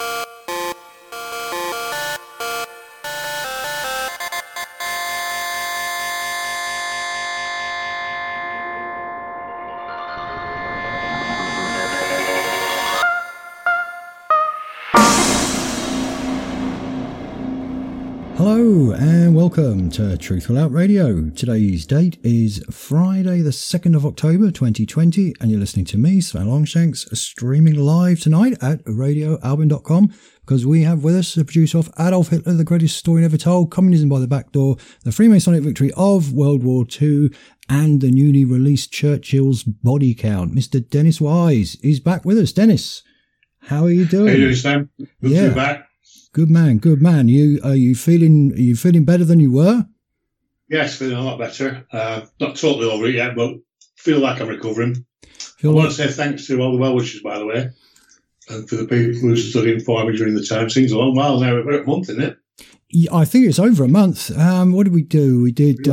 Hello and welcome to Truthful Out Radio. Today's date is Friday the 2nd of October 2020 and you're listening to me, Sven Longshanks, streaming live tonight at radioalbin.com because we have with us the producer of Adolf Hitler, the greatest story never told, Communism by the Back Door, the Freemasonic victory of World War II and the newly released Churchill's Body Count. Mr. Dennis Wise is back with us. Dennis, how are you doing? How are you doing, Sam? Good to be back. Good man, good man. Are you feeling better than you were? Yes, feeling a lot better. Not totally over it yet, but feel like I'm recovering. I want to say thanks to all the well-wishers, by the way, and for the people who stood in for me during the time. Seems a long while now, about a month, isn't it? Yeah, I think it's over a month. What did we do? We did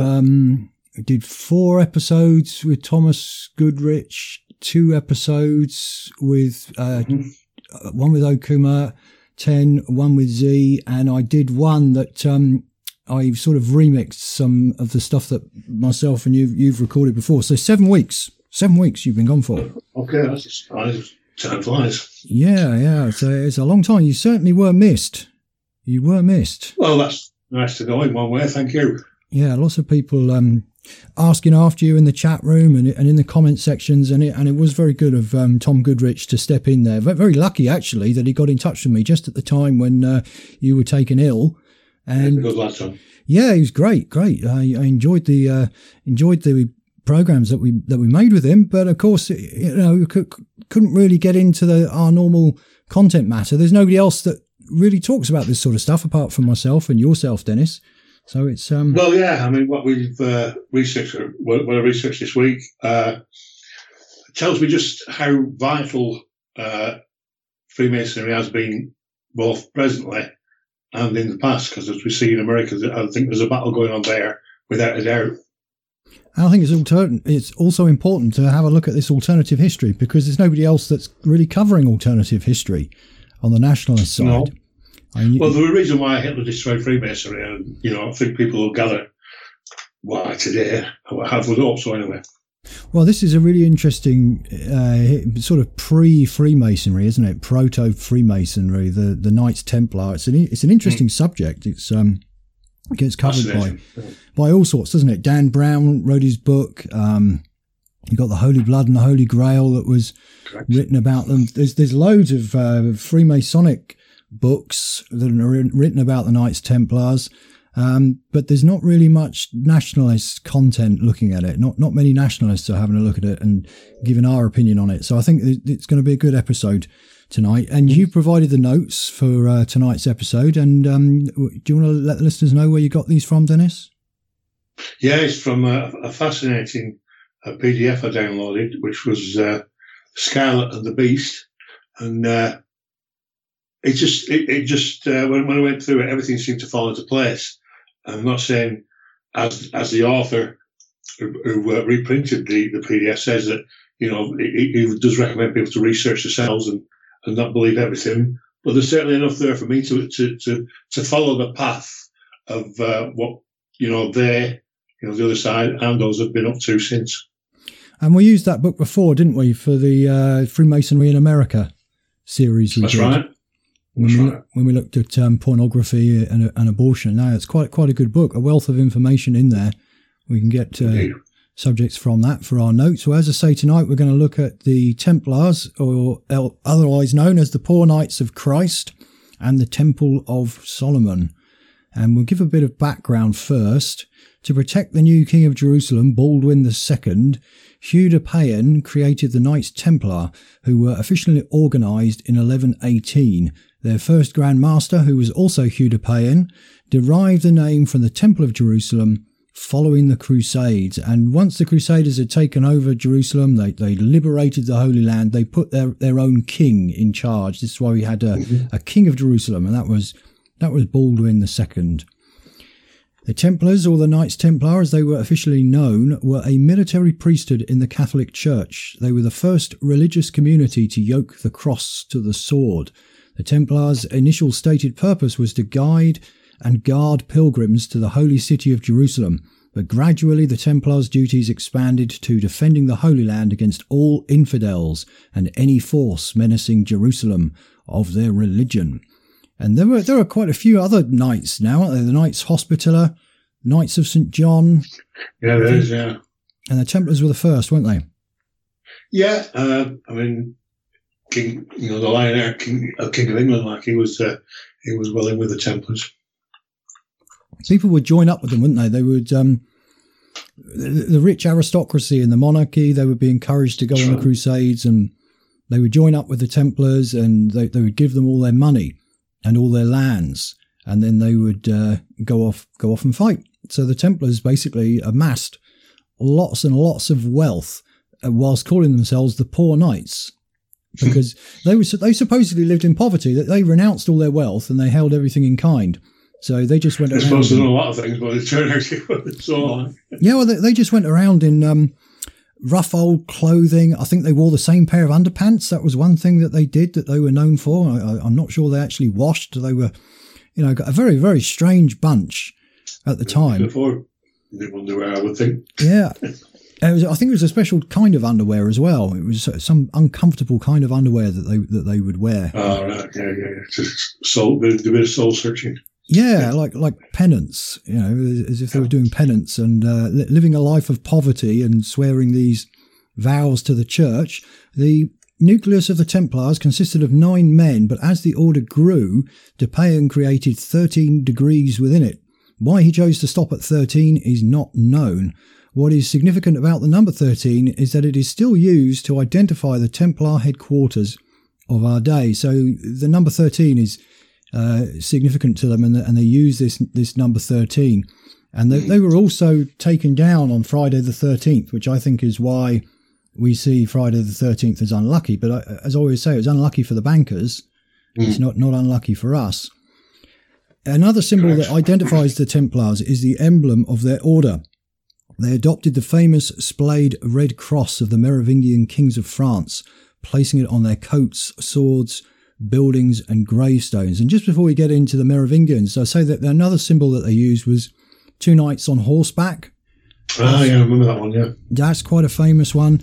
4 episodes with Thomas Goodrich, 2 episodes with one with Okuma, 10, one with Z, and I did one that I sort of remixed some of the stuff that myself and you've recorded before. So 7 weeks you've been gone for. Okay, that's nice. Time flies. Yeah. It's a long time. You certainly were missed. Well, that's nice to know in one way. Thank you. Yeah, lots of people asking after you in the chat room and in the comment sections, and it was very good of Tom Goodrich to step in there. Very lucky actually that he got in touch with me just at the time when you were taken ill. And good lad, Tom. Yeah, he was great. I enjoyed the programs that we made with him, but of course, couldn't really get into our normal content matter. There's nobody else that really talks about this sort of stuff apart from myself and yourself, Dennis. So it's well, yeah. I mean, what we've researched, what I researched this week, tells me just how vital Freemasonry has been, both presently and in the past. Because as we see in America, I think there's a battle going on there, without a doubt. I think it's also important to have a look at this alternative history because there's nobody else that's really covering alternative history on the nationalist side. No. Well, the reason why Hitler destroyed Freemasonry, and I think people will gather why today. I have with hope so anyway. Well, this is a really interesting sort of pre-Freemasonry, isn't it? Proto-Freemasonry, the Knights Templar. It's an interesting subject. It gets covered by all sorts, doesn't it? Dan Brown wrote his book. You got the Holy Blood and the Holy Grail that was written about them. There's loads of Freemasonic books that are written about the Knights Templars, but there's not really much nationalist content looking at it. Not many nationalists are having a look at it and giving our opinion on it. So I think it's going to be a good episode tonight. And you provided the notes for tonight's episode. And do you want to let the listeners know where you got these from, Dennis? Yeah, it's from a fascinating PDF I downloaded, which was Scarlet and the Beast, and it just when I went through it, everything seemed to fall into place. I'm not saying, as the author who reprinted the PDF says that, he does recommend people to research themselves and not believe everything, but there's certainly enough there for me to follow the path of what the other side and those have been up to since. And we used that book before, didn't we, for the Freemasonry in America series? That's right. When we looked at pornography and abortion. Now, it's quite a good book, a wealth of information in there. We can get subjects from that for our notes. So as I say, tonight we're going to look at the Templars, or otherwise known as the Poor Knights of Christ, and the Temple of Solomon. And we'll give a bit of background first. To protect the new King of Jerusalem, Baldwin II, Hugh de Payens created the Knights Templar, who were officially organised in 1118. Their first Grand Master, who was also Hugh de Payens, derived the name from the Temple of Jerusalem following the Crusades. And once the Crusaders had taken over Jerusalem, they liberated the Holy Land, they put their own king in charge. This is why we had a King of Jerusalem, and that was Baldwin II. The Templars, or the Knights Templar as they were officially known, were a military priesthood in the Catholic Church. They were the first religious community to yoke the cross to the sword. The Templars' initial stated purpose was to guide and guard pilgrims to the holy city of Jerusalem, but gradually the Templars' duties expanded to defending the Holy Land against all infidels and any force menacing Jerusalem of their religion. And there are quite a few other knights now, aren't there? The Knights Hospitaller, Knights of St. John. Yeah, there is, yeah. And the Templars were the first, weren't they? Yeah, I mean, King, the Lion King of England, like he was well in with the Templars. People would join up with them, wouldn't they? They would, the rich aristocracy and the monarchy, they would be encouraged to go on the Crusades, and they would join up with the Templars, and they would give them all their money and all their lands, and then they would go off and fight. So the Templars basically amassed lots and lots of wealth, whilst calling themselves the Poor Knights, because they supposedly lived in poverty. That they renounced all their wealth and they held everything in kind. So they just went around. They're supposed to know a lot of things, but it turned out so on. Yeah, well, they just went around in rough old clothing. I think they wore the same pair of underpants. That was one thing that they did that they were known for. I'm not sure they actually washed. They were, a very, very strange bunch at the time. Before they underwear, I would think. Yeah. I think it was a special kind of underwear as well. It was some uncomfortable kind of underwear that they would wear. Oh, right. Yeah. Just a bit of soul searching. Yeah, like penance, as if they were doing penance and living a life of poverty and swearing these vows to the church. The nucleus of the Templars consisted of 9 men, but as the order grew, Dupain created 13 degrees within it. Why he chose to stop at 13 is not known. What is significant about the number 13 is that it is still used to identify the Templar headquarters of our day. So the number 13 is significant to them, and they use this number 13, and they were also taken down on Friday the 13th, which I think is why we see Friday the 13th as unlucky. But as I always say, it's unlucky for the bankers. It's not unlucky for us. Another symbol that identifies the Templars is the emblem of their order. They adopted the famous splayed red cross of the Merovingian kings of France, placing it on their coats, swords, buildings and gravestones. And just before we get into the Merovingians, I say that another symbol that they used was 2 knights on horseback. Oh, yeah, I remember that one, yeah. That's quite a famous one.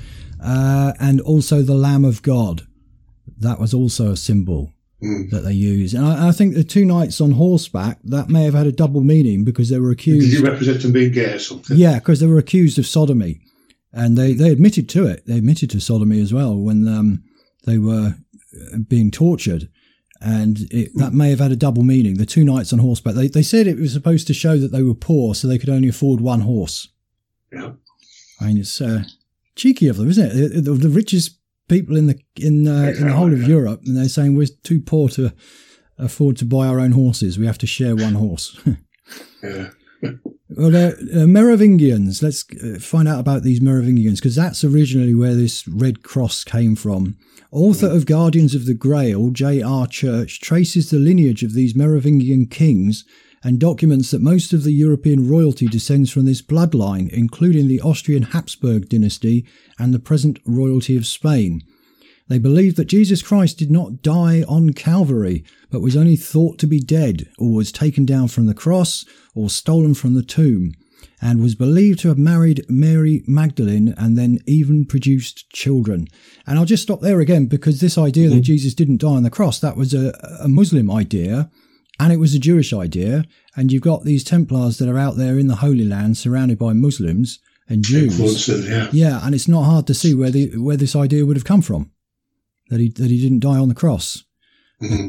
And also the Lamb of God. That was also a symbol that they used. And I think the 2 knights on horseback, that may have had a double meaning, because they were accused... Did you represent them being gay or something? Yeah, because they were accused of sodomy. And they admitted to it. They admitted to sodomy as well when they were being tortured, and that may have had a double meaning. The 2 knights on horseback, they said it was supposed to show that they were poor, so they could only afford 1 horse. Yeah, I mean, it's cheeky of them, isn't it? The richest people in the whole of Europe, and they're saying we're too poor to afford to buy our own horses. We have to share 1 horse. Yeah. Well, Merovingians. Let's find out about these Merovingians, because that's originally where this red cross came from. Author of Guardians of the Grail, J.R. Church, traces the lineage of these Merovingian kings and documents that most of the European royalty descends from this bloodline, including the Austrian Habsburg dynasty and the present royalty of Spain. They believed that Jesus Christ did not die on Calvary, but was only thought to be dead, or was taken down from the cross, or stolen from the tomb, and was believed to have married Mary Magdalene and then even produced children. And I'll just stop there again, because this idea that Jesus didn't die on the cross, that was a Muslim idea, and it was a Jewish idea. And you've got these Templars that are out there in the Holy Land surrounded by Muslims and Jews. Yeah, and it's not hard to see where this idea would have come from, that he didn't die on the cross. Mm-hmm.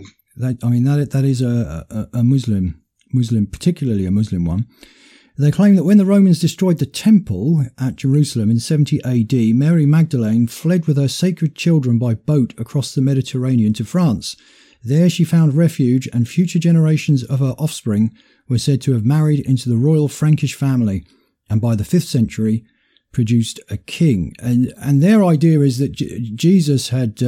That is a Muslim, particularly a Muslim one. They claim that when the Romans destroyed the temple at Jerusalem in 70 AD, Mary Magdalene fled with her sacred children by boat across the Mediterranean to France. There she found refuge, and future generations of her offspring were said to have married into the royal Frankish family, and by the 5th century produced a king. And their idea is that Jesus had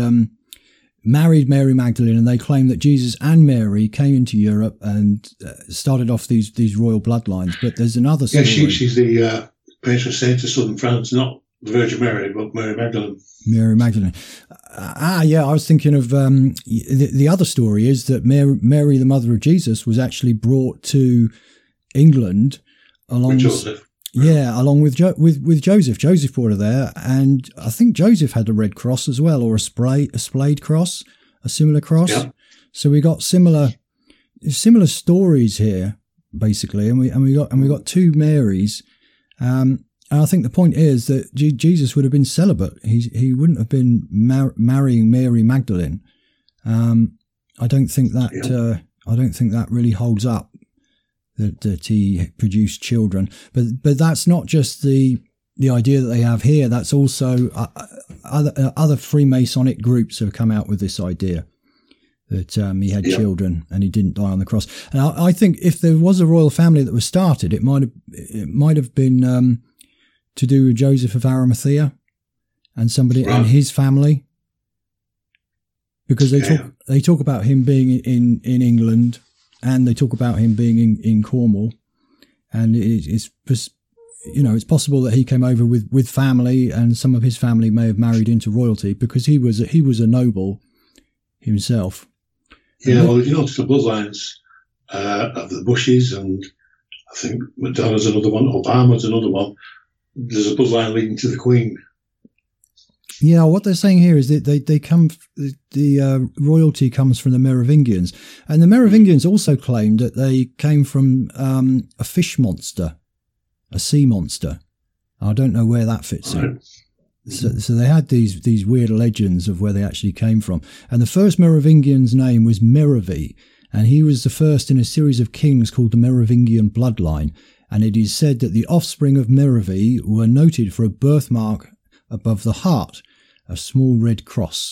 married Mary Magdalene, and they claim that Jesus and Mary came into Europe and started off these royal bloodlines. But there's another story. Yeah, she's the patron saint of southern France, not the Virgin Mary, but Mary Magdalene. Mary Magdalene. Yeah, I was thinking of the other story is that Mary, the mother of Jesus, was actually brought to England along with Joseph. Yeah, along with Joseph. Joseph brought her there, and I think Joseph had a red cross as well, or a splayed cross, a similar cross. Yeah. So we got similar stories here, basically, and we got two Marys. And I think the point is that Jesus would have been celibate. He wouldn't have been marrying Mary Magdalene. I don't think that really holds up. That he produced children, but that's not just the idea that they have here. That's also other Freemasonic groups have come out with this idea that he had children and he didn't die on the cross. And I think if there was a royal family that was started, it might have been to do with Joseph of Arimathea and somebody and his family, because they talk about him being in England. And they talk about him being in Cornwall, and it's possible that he came over with family, and some of his family may have married into royalty because he was a noble himself. Yeah, well, if you notice the bloodlines of the Bushes, and I think Madonna's another one, Obama's another one. There's a bloodline leading to the Queen. Yeah, what they're saying here is that they come. The royalty comes from the Merovingians, and the Merovingians also claimed that they came from a fish monster, a sea monster. I don't know where that fits in. So they had these weird legends of where they actually came from. And the first Merovingian's name was Merovee, and he was the first in a series of kings called the Merovingian bloodline. And it is said that the offspring of Merovee were noted for a birthmark above the heart, a small red cross.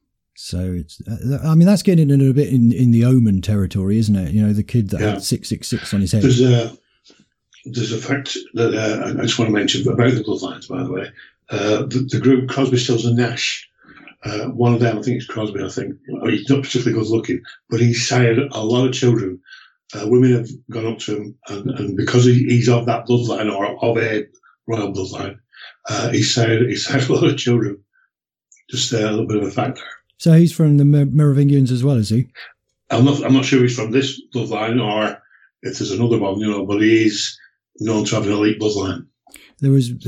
So that's getting in a bit in the omen territory, isn't it? The kid that had 666 on his head. There's a fact that I just want to mention about the bloodlines, by the way. The group Crosby, Stills and Nash. One of them, I think it's Crosby. I think he's not particularly good looking, but he sired a lot of children. Women have gone up to him, and because he's of that bloodline or of a royal bloodline, he sired a lot of children. Just a little bit of a fact there. So he's from the Merovingians as well, is he? I'm not sure he's from this bloodline or if there's another one, but he's known to have an elite bloodline. There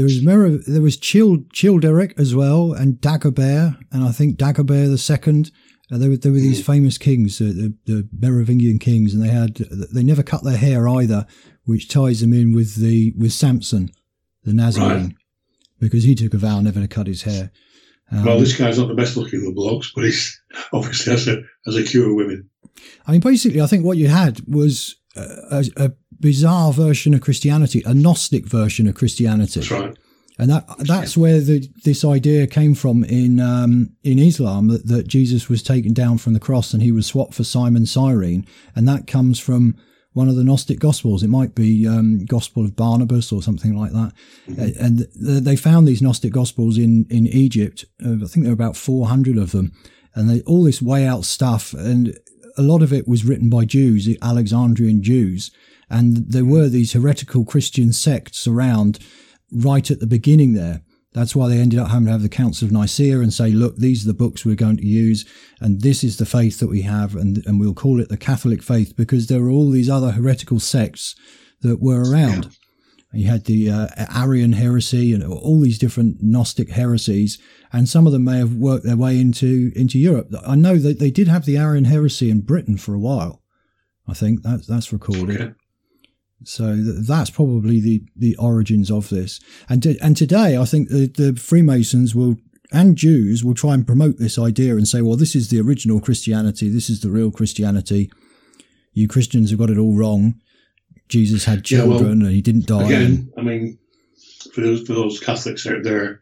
was Childeric as well, and Dagobert, and I think Dagobert II. There were these famous kings, the Merovingian kings, and they never cut their hair either, which ties them in with Samson, the Nazarene, because he took a vow never to cut his hair. Well, this guy's not the best looking of the blokes, but he's obviously has a cure of women. I mean, basically, I think what you had was a bizarre version of Christianity, a Gnostic version of Christianity. That's right. And that's where this idea came from in Islam, that Jesus was taken down from the cross and he was swapped for Simon Cyrene. And that comes from one of the Gnostic Gospels. It might be Gospel of Barnabas or something like that. Mm-hmm. And they found these Gnostic Gospels in Egypt. I think there were about 400 of them. And all this way out stuff. And a lot of it was written by Jews, the Alexandrian Jews. And there were these heretical Christian sects around right at the beginning there. That's why they ended up having to have the Council of Nicaea and say, look, these are the books we're going to use, and this is the faith that we have, and we'll call it the Catholic faith, because there were all these other heretical sects that were around. And you had the Arian heresy and all these different Gnostic heresies, and some of them may have worked their way into Europe. I know that they did have the Arian heresy in Britain for a while. I think that's recorded. Okay. So that's probably the origins of this. And today, I think the Freemasons and Jews will try and promote this idea and say, well, this is the original Christianity. This is the real Christianity. You Christians have got it all wrong. Jesus had children and he didn't die. Again, I mean, for those Catholics out there,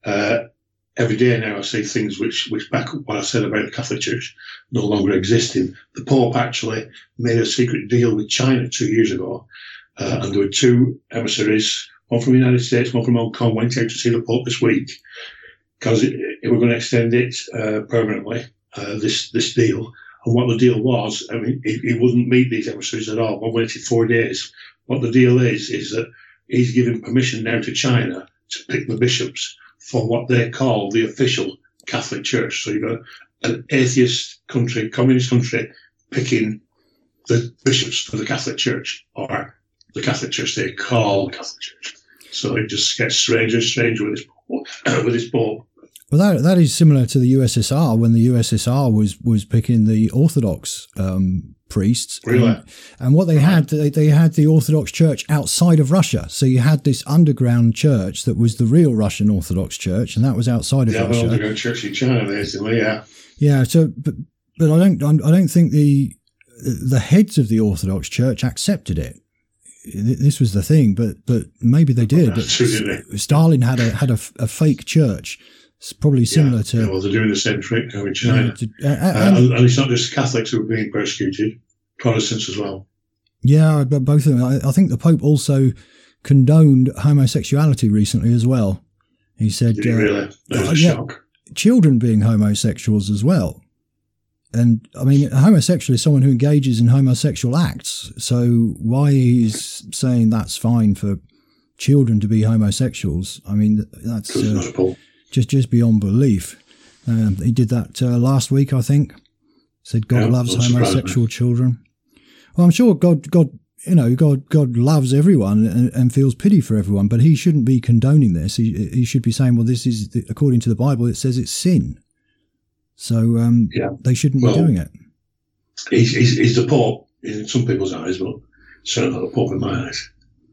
every day now I see things which back up what I said about the Catholic Church no longer existing. The Pope actually made a secret deal with China 2 years ago, and there were two emissaries, one from the United States, one from Hong Kong, went out to see the Pope this week because we're going to extend it permanently, this deal. And what the deal was, I mean, he wouldn't meet these emissaries at all. One waited 4 days. What the deal is that he's given permission now to China to pick the bishops for what they call the official Catholic Church. So you've got an atheist country, communist country, picking the bishops for the Catholic Church, or the Catholic Church they call Catholic Church. So it just gets stranger and stranger with this Pope. Well, that is similar to the USSR, when the USSR was picking the Orthodox priests. Really? And what they had the Orthodox Church outside of Russia. So you had this underground church that was the real Russian Orthodox Church, and that was outside of Russia. Yeah, the underground church in China, basically, yeah. Yeah. So, but I don't think the heads of the Orthodox Church accepted it. This was the thing, but maybe they did. But Stalin had a fake church. It's probably similar to... Yeah, well, they're doing the same trick now in China. And it's not just Catholics who are being persecuted, Protestants as well. Yeah, but both of them. I think the Pope also condoned homosexuality recently as well. He said... Did he really? That was a shock. Children being homosexuals as well. And, I mean, a homosexual is someone who engages in homosexual acts. So why he's saying that's fine for children to be homosexuals, I mean, that's... Just beyond belief. He did that last week, I think. Said God loves homosexual children. Well, I'm sure God loves everyone and feels pity for everyone, but he shouldn't be condoning this. He should be saying, well, this is, according to the Bible, it says it's sin. So they shouldn't be doing it. He's the Pope in some people's eyes, but certainly not the Pope in my eyes.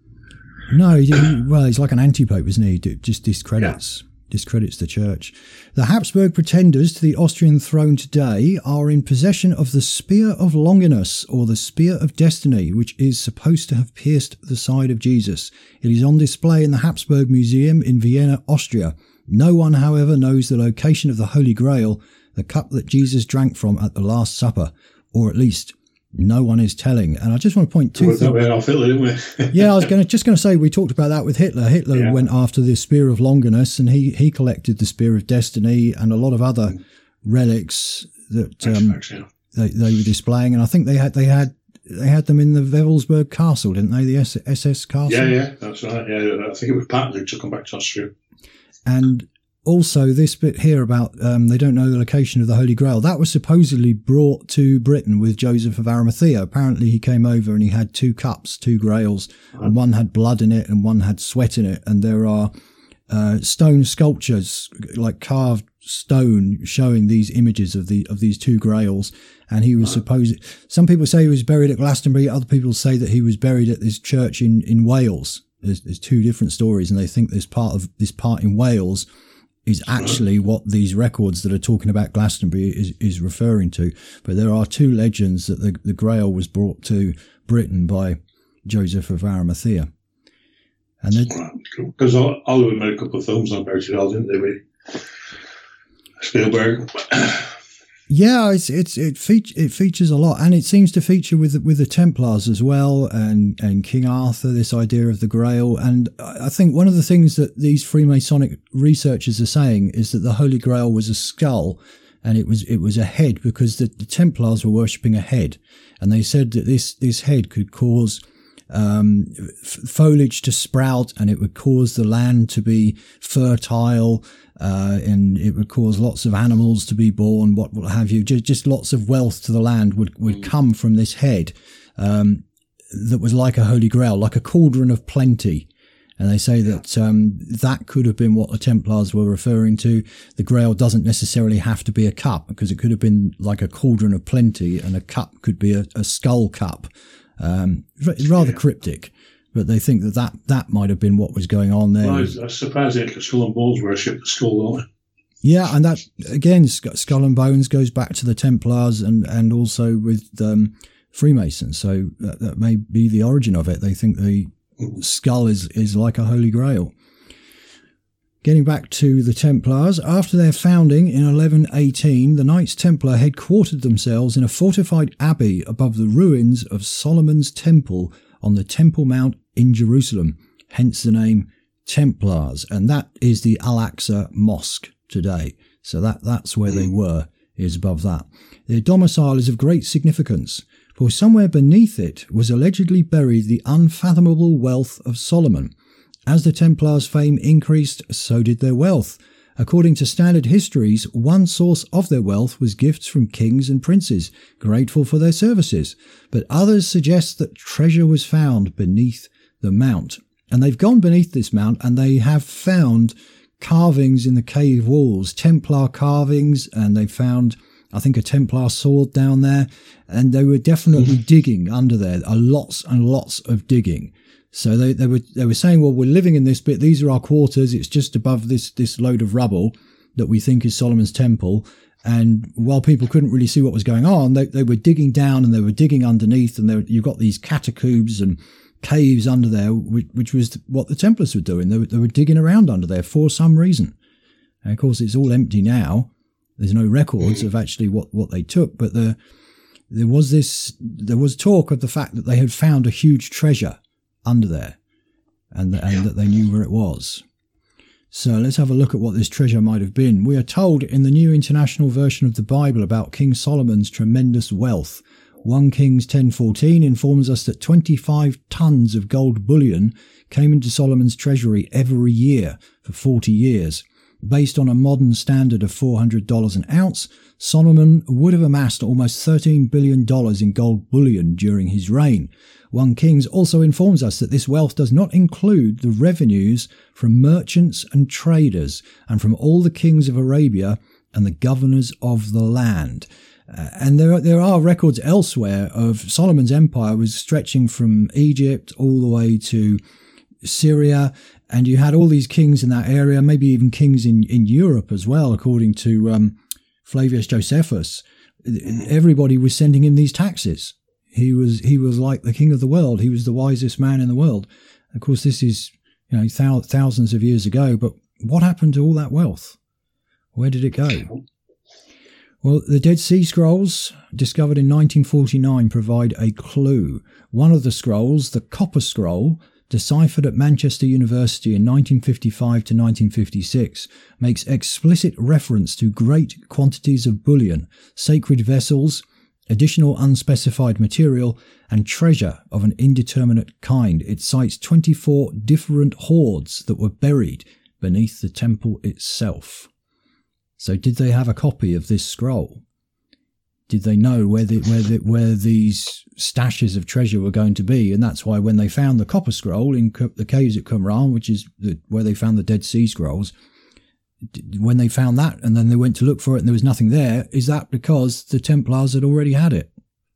No, he's like an anti-Pope, isn't he? Just discredits the church. The Habsburg pretenders to the Austrian throne today are in possession of the Spear of Longinus, or the Spear of Destiny, which is supposed to have pierced the side of Jesus. It is on display in the Habsburg Museum in Vienna, Austria. No one, however, knows the location of the Holy Grail, the cup that Jesus drank from at the Last Supper, or at least no one is telling. And I just want to point to Hitler, didn't we? Yeah, I was going to say, we talked about that with Hitler. Hitler went after the Spear of Longinus, and he collected the Spear of Destiny and a lot of other relics that they were displaying. And I think they had them in the Wewelsburg Castle, didn't they? The SS Castle. Yeah, that's right. Yeah, I think it was Patton who took them back to Austria. And also, this bit here about they don't know the location of the Holy Grail, that was supposedly brought to Britain with Joseph of Arimathea. Apparently, he came over and he had two cups, two grails, and one had blood in it and one had sweat in it. And there are stone sculptures, like carved stone, showing these images of these two grails. And he was some people say he was buried at Glastonbury. Other people say that he was buried at this church in Wales. There's two different stories, and they think this part in Wales is actually what these records that are talking about Glastonbury is referring to. But there are two legends that the Grail was brought to Britain by Joseph of Arimathea. And because Hollywood made a couple of films on Buried Alive, didn't they, with Spielberg? Yeah, it features a lot, and it seems to feature with the Templars as well, and King Arthur. This idea of the Grail, and I think one of the things that these Freemasonic researchers are saying is that the Holy Grail was a skull, and it was a head, because the Templars were worshipping a head, and they said that this head could cause foliage to sprout, and it would cause the land to be fertile, and it would cause lots of animals to be born, what have you. Just lots of wealth to the land would come from this head, that was like a Holy Grail, like a cauldron of plenty. And they say that that could have been what the Templars were referring to. The Grail doesn't necessarily have to be a cup, because it could have been like a cauldron of plenty, and a cup could be a skull cup. Rather cryptic, but they think that might have been what was going on there. Well, I was surprised that Skull and Bones worship the skull, don't they? Yeah, and that, again, Skull and Bones goes back to the Templars and also with Freemasons, so that may be the origin of it. They think the skull is like a Holy Grail. Getting back to the Templars, after their founding in 1118, the Knights Templar headquartered themselves in a fortified abbey above the ruins of Solomon's Temple on the Temple Mount in Jerusalem, hence the name Templars, and that is the Al-Aqsa Mosque today. So that's where they were, is above that. Their domicile is of great significance, for somewhere beneath it was allegedly buried the unfathomable wealth of Solomon, As the Templars' fame increased, so did their wealth. According to standard histories, one source of their wealth was gifts from kings and princes, grateful for their services, but others suggest that treasure was found beneath the mount. And they've gone beneath this mount and they have found carvings in the cave walls, Templar carvings, and they found, I think, a Templar sword down there, and they were definitely digging under there, lots and lots of digging. So they were saying, well, we're living in this bit, these are our quarters, it's just above this load of rubble that we think is Solomon's temple. And while people couldn't really see what was going on, they were digging down and they were digging underneath, and you've got these catacombs and caves under there, which was what the Templars were doing. They were digging around under there for some reason. And of course, it's all empty now. There's no records of actually what they took, but there was talk of the fact that they had found a huge treasure under there, and that they knew where it was. So let's have a look at what this treasure might have been. We are told in the New International Version of the Bible about King Solomon's tremendous wealth. 1 Kings 10:14 informs us that 25 tons of gold bullion came into Solomon's treasury every year for 40 years. Based on a modern standard of $400 an ounce, Solomon would have amassed almost $13 billion in gold bullion during his reign. 1 Kings also informs us that this wealth does not include the revenues from merchants and traders and from all the kings of Arabia and the governors of the land. And there are records elsewhere of Solomon's empire was stretching from Egypt all the way to Syria, and you had all these kings in that area, maybe even kings in Europe as well, according to Flavius Josephus. Everybody was sending him these taxes. He was like the king of the world. He was the wisest man in the world. Of course, this is thousands of years ago, but what happened to all that wealth? Where did it go? Well, the Dead Sea Scrolls, discovered in 1949, provide a clue. One of the scrolls, the Copper Scroll, deciphered at Manchester University in 1955 to 1956, makes explicit reference to great quantities of bullion, sacred vessels, additional unspecified material, and treasure of an indeterminate kind. It cites 24 different hoards that were buried beneath the temple itself. So did they have a copy of this scroll? Did they know where these stashes of treasure were going to be? And that's why when they found the Copper Scroll in the caves at Qumran, which is where they found the Dead Sea Scrolls, when they found that and then they went to look for it and there was nothing there, is that because the Templars had already had it?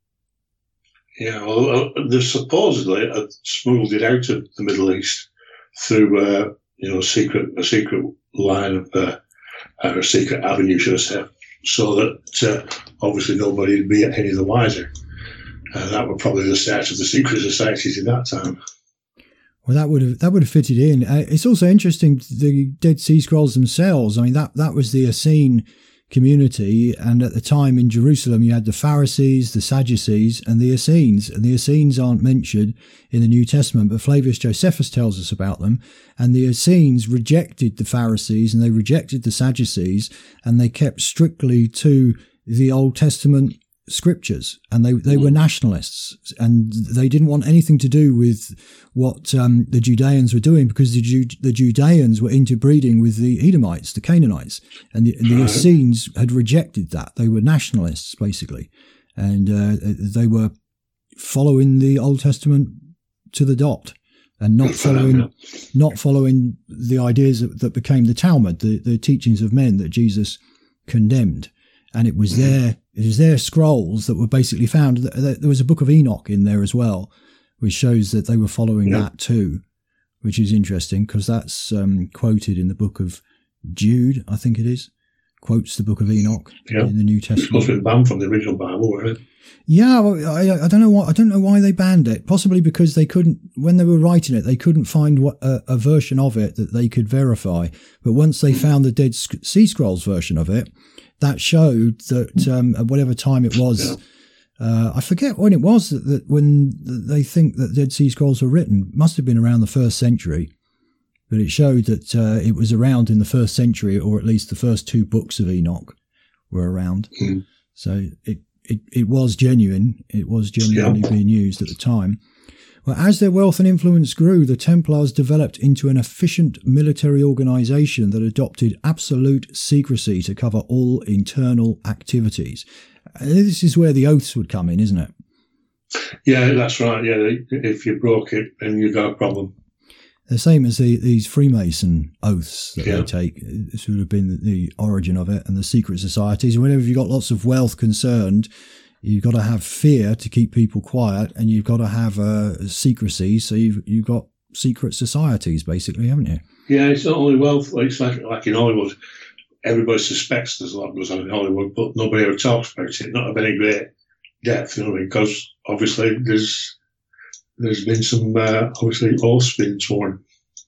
Yeah, well, they supposedly had smuggled it out of the Middle East through a secret line of a secret avenue, should I say, so that obviously nobody would be any the wiser. That were probably the start of the secret societies in that time. Well, that would have fitted in. It's also interesting, the Dead Sea Scrolls themselves. I mean, that was the Essene community, and at the time in Jerusalem you had the Pharisees, the Sadducees, and the Essenes. And the Essenes aren't mentioned in the New Testament, but Flavius Josephus tells us about them. And the Essenes rejected the Pharisees and they rejected the Sadducees, and they kept strictly to the Old Testament scriptures, and they were nationalists, and they didn't want anything to do with what the Judeans were doing, because the Judeans were interbreeding with the Edomites, the Canaanites, and the Essenes had rejected that. They were nationalists basically, and they were following the Old Testament to the dot, and not following the ideas that became the Talmud, the teachings of men that Jesus condemned. And it was their scrolls that were basically found. There was a book of Enoch in there as well, which shows that they were following that too, which is interesting because that's quoted in the book of Jude, I think it is. Quotes the book of Enoch in the New Testament. It's supposed to be banned from the original Bible, wasn't it? Yeah, well, I don't know I don't know why they banned it. Possibly because they couldn't, when they were writing it, they couldn't find a version of it that they could verify. But once they found the Dead Sea Scrolls version of it, that showed that at whatever time it was, I forget when it was that when they think that Dead Sea Scrolls were written, must have been around the 1st century. But it showed that it was around in the 1st century, or at least the first 2 books of Enoch were around. So it was genuine. It was genuinely being used at the time. Well, as their wealth and influence grew, the Templars developed into an efficient military organisation that adopted absolute secrecy to cover all internal activities. This is where the oaths would come in, isn't it? Yeah, that's right. Yeah, if you broke it, then you got a problem. The same as these Freemason oaths that they take. This would have been the origin of it, and the secret societies. Whenever you've got lots of wealth concerned, you've got to have fear to keep people quiet, and you've got to have secrecy. So you've got secret societies, basically, haven't you? Yeah, it's not only wealth. It's like in Hollywood, everybody suspects there's a lot goes on in Hollywood, but nobody ever talks about it. Not of any great depth, you know, because obviously there's been some obviously oaths been torn,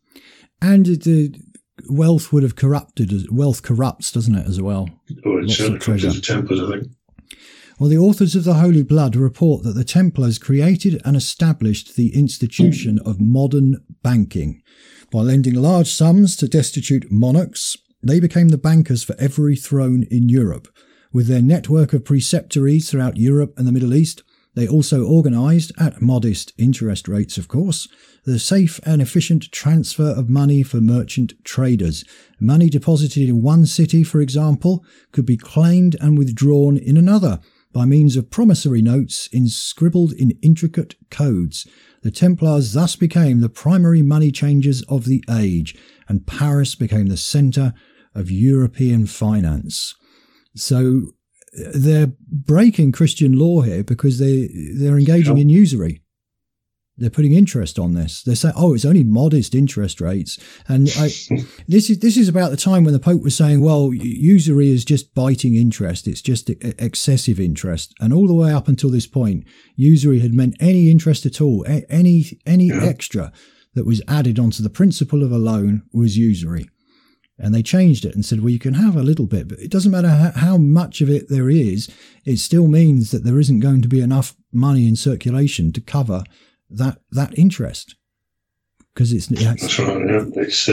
and the wealth would have corrupted. Wealth corrupts, doesn't it, as well? Oh, it certainly comes as the Templars, I think. Well, the authors of the Holy Blood report that the Templars created and established the institution of modern banking. By lending large sums to destitute monarchs, they became the bankers for every throne in Europe. With their network of preceptories throughout Europe and the Middle East, they also organised, at modest interest rates of course, the safe and efficient transfer of money for merchant traders. Money deposited in one city, for example, could be claimed and withdrawn in another by means of promissory notes inscribbled in intricate codes. The Templars thus became the primary money changers of the age, and Paris became the centre of European finance. So they're breaking Christian law here because they're engaging in usury. They're putting interest on this. They're saying, "Oh, it's only modest interest rates." And this is about the time when the Pope was saying, "Well, usury is just biting interest. It's just excessive interest." And all the way up until this point, usury had meant any interest at all, any extra that was added onto the principal of a loan was usury. And they changed it and said, well, you can have a little bit, but it doesn't matter how much of it there is. It still means that there isn't going to be enough money in circulation to cover that interest. Because that's right. Yeah.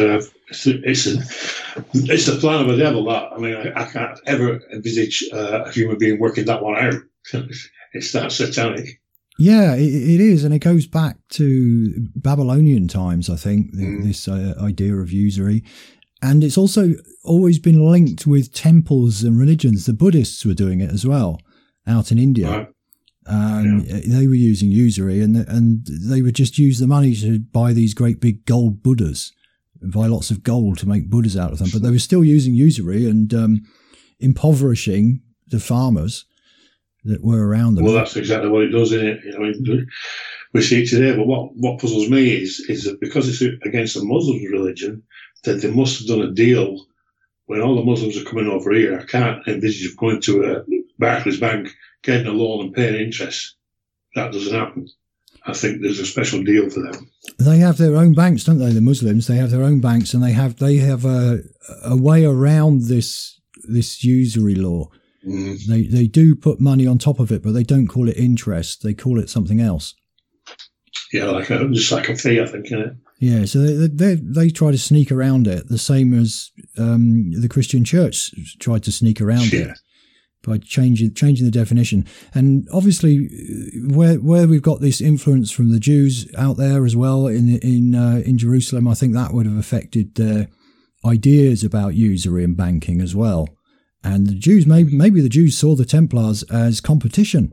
It's the plan of the devil. That, I mean, I can't ever envisage a human being working that one out. It's that satanic. Yeah, it is, and it goes back to Babylonian times. I think this idea of usury. And it's also always been linked with temples and religions. The Buddhists were doing it as well out in India. Right. They were using usury, and they would just use the money to buy these great big gold Buddhas, buy lots of gold to make Buddhas out of them. But they were still using usury and impoverishing the farmers that were around them. Well, that's exactly what it does, isn't it? I mean, we see it today. But what puzzles me is that because it's against the Muslim religion, that they must have done a deal when all the Muslims are coming over here. I can't envisage going to a Barclays Bank, getting a loan and paying interest. That doesn't happen. I think there's a special deal for them. They have their own banks, don't they? The Muslims, they have their own banks, and they have a way around this usury law. Mm. They do put money on top of it, but they don't call it interest. They call it something else. Yeah, just like a fee, I think, isn't it? Yeah, so they try to sneak around it, the same as the Christian Church tried to sneak around it by changing the definition. And obviously, where we've got this influence from the Jews out there as well in Jerusalem, I think that would have affected their ideas about usury and banking as well. And the Jews, maybe the Jews saw the Templars as competition.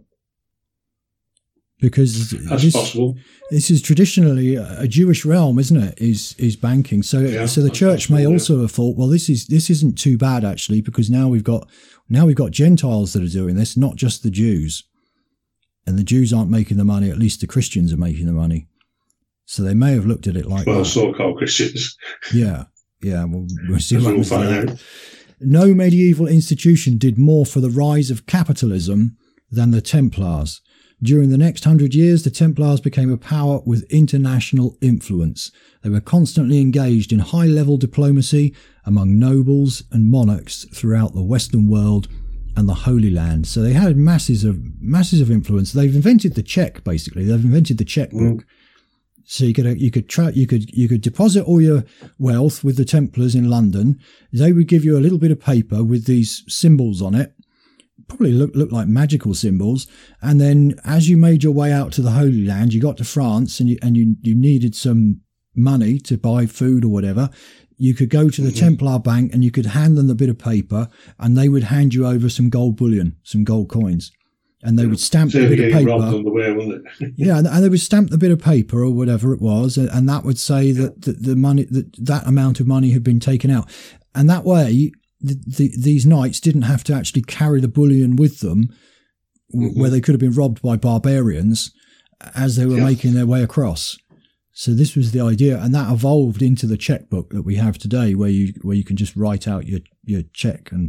Because that's possible. This is traditionally a Jewish realm, isn't it? Is banking. So the church may also have thought, well, this isn't too bad actually, because now we've got Gentiles that are doing this, not just the Jews. And the Jews aren't making the money. At least the Christians are making the money. So they may have looked at it like that. So-called Christians. Yeah. We'll see what happens to that. No medieval institution did more for the rise of capitalism than the Templars. During the next 100 years, the Templars became a power with international influence. They were constantly engaged in high-level diplomacy among nobles and monarchs throughout the Western world and the Holy Land. So they had masses of influence. They've invented the check, basically. They've invented the checkbook. Mm. So you could deposit all your wealth with the Templars in London. They would give you a little bit of paper with these symbols on it. probably looked like magical symbols. And then as you made your way out to the Holy Land, you got to France and you needed some money to buy food or whatever. You could go to the Templar Bank and you could hand them the bit of paper and they would hand you over some gold bullion, some gold coins. And they would stamp the bit of paper. On the way, wasn't it? Yeah, and they would stamp the bit of paper or whatever it was, and that would say that the money, that amount of money had been taken out. And that way, these knights didn't have to actually carry the bullion with them, where they could have been robbed by barbarians as they were making their way across. So this was the idea, and that evolved into the checkbook that we have today, where you can just write out your check and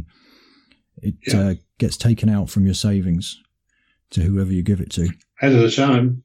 it gets taken out from your savings to whoever you give it to. Ahead of the time.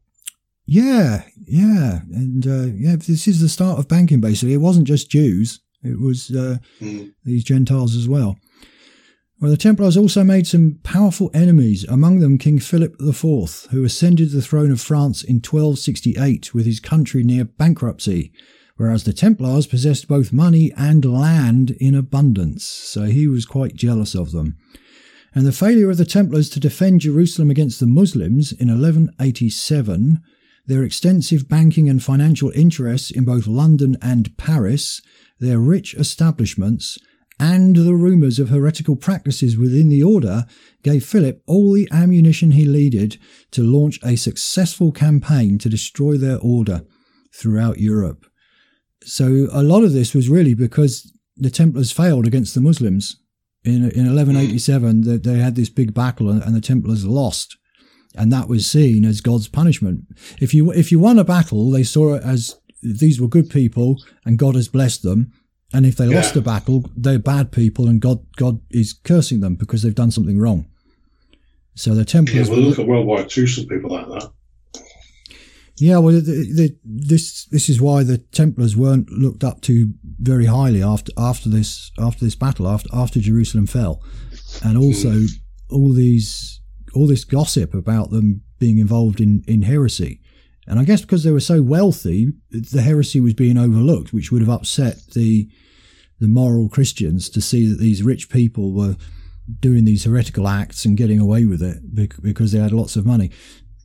Yeah. And this is the start of banking, basically. It wasn't just Jews. It was these Gentiles as well. Well, the Templars also made some powerful enemies, among them King Philip IV, who ascended the throne of France in 1268 with his country near bankruptcy, whereas the Templars possessed both money and land in abundance, so he was quite jealous of them. And the failure of the Templars to defend Jerusalem against the Muslims in 1187, their extensive banking and financial interests in both London and Paris, their rich establishments, and the rumours of heretical practices within the order gave Philip all the ammunition he needed to launch a successful campaign to destroy their order throughout Europe. So a lot of this was really because the Templars failed against the Muslims. In 1187, they had this big battle and the Templars lost. And that was seen as God's punishment. If you won a battle, they saw it as these were good people and God has blessed them. And if they lost a battle, they're bad people and God is cursing them because they've done something wrong. So the Templars... Yeah, well, look at World War II, some people like that. Yeah, well, this is why the Templars weren't looked up to very highly after this battle, after Jerusalem fell, and also all this gossip about them being involved in heresy. And I guess because they were so wealthy, the heresy was being overlooked, which would have upset the moral Christians to see that these rich people were doing these heretical acts and getting away with it because they had lots of money.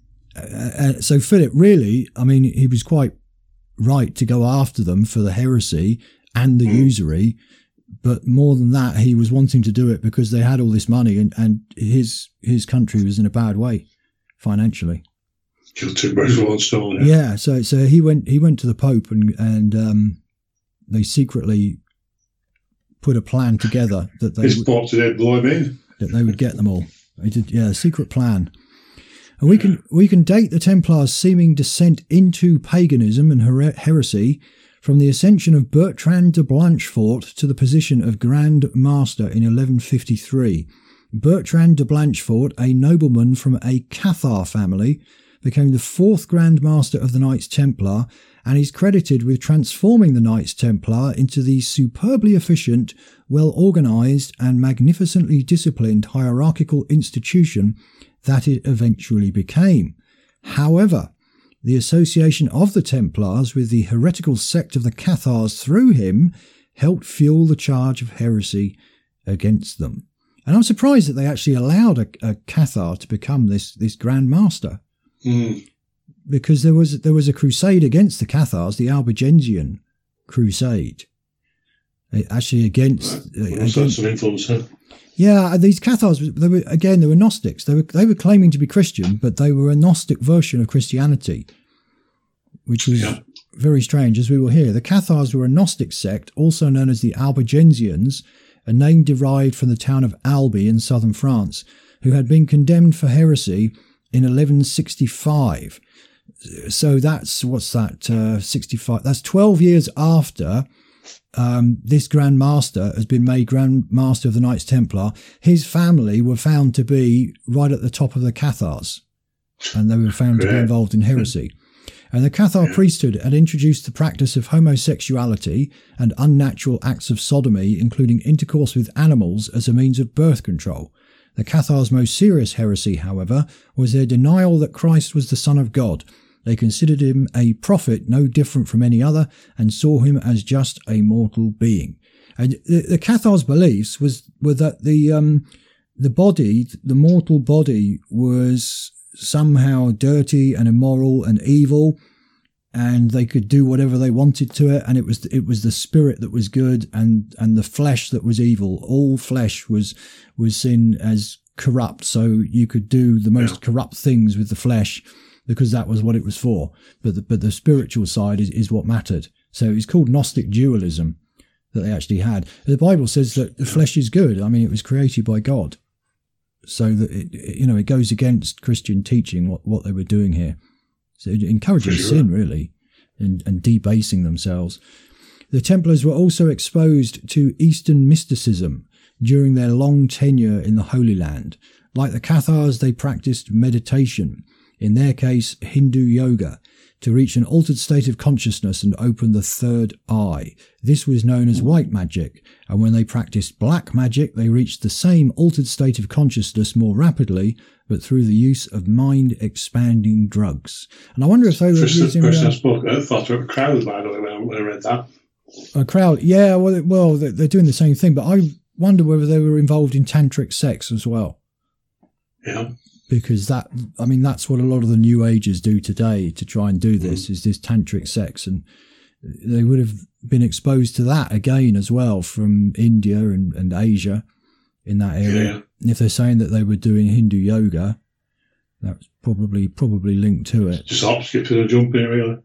So Philip really, I mean, he was quite right to go after them for the heresy and the usury, but more than that, he was wanting to do it because they had all this money and his country was in a bad way financially. Killed two birds with one stone. Yeah, so he went to the Pope and they secretly put a plan together that they would get them all. They did, a secret plan. And we can date the Templars' seeming descent into paganism and heresy from the ascension of Bertrand de Blanchefort to the position of Grand Master in 1153. Bertrand de Blanchefort, a nobleman from a Cathar family, became the fourth Grand Master of the Knights Templar and is credited with transforming the Knights Templar into the superbly efficient, well-organised and magnificently disciplined hierarchical institution that it eventually became. However, the association of the Templars with the heretical sect of the Cathars through him helped fuel the charge of heresy against them. And I'm surprised that they actually allowed a Cathar to become this Grand Master. Because there was a crusade against the Cathars, the Albigensian crusade. Actually against some influence, huh? Yeah, these Cathars, they were Gnostics. They were claiming to be Christian, but they were a Gnostic version of Christianity, which was very strange, as we will hear. The Cathars were a Gnostic sect, also known as the Albigensians, a name derived from the town of Albi in southern France, who had been condemned for heresy in 1165. So that's, 65? That's 12 years after this Grand Master has been made Grand Master of the Knights Templar. His family were found to be right at the top of the Cathars, and they were found to be involved in heresy. And the Cathar priesthood had introduced the practice of homosexuality and unnatural acts of sodomy, including intercourse with animals, as a means of birth control. The Cathars' most serious heresy, however, was their denial that Christ was the Son of God. They considered him a prophet no different from any other and saw him as just a mortal being. And the Cathars' beliefs were that the body, the mortal body, was somehow dirty and immoral and evil, and they could do whatever they wanted to it, and it was the spirit that was good, and the flesh that was evil. All flesh was seen as corrupt, so you could do the most corrupt things with the flesh because that was what it was for. But the spiritual side is what mattered. So it's called Gnostic dualism that they actually had. The Bible says that the flesh is good. I mean, it was created by God. So that it goes against Christian teaching what they were doing here. So it encourages sin, really, and debasing themselves. The Templars were also exposed to Eastern mysticism during their long tenure in the Holy Land. Like the Cathars, they practiced meditation, in their case Hindu yoga, to reach an altered state of consciousness and open the third eye. This was known as white magic, and when they practiced black magic, they reached the same altered state of consciousness more rapidly, but through the use of mind-expanding drugs. And I wonder if they were using... I thought of a crowd, by the way, when I read that. A crowd, yeah, well, they're doing the same thing, but I wonder whether they were involved in tantric sex as well. Yeah. Because that's what a lot of the New Agers do today to try and do this, is this tantric sex. And they would have been exposed to that again as well from India and Asia in that area. Yeah. And if they're saying that they were doing Hindu yoga, that's probably linked to it. Just hop, skip to the jump in, really.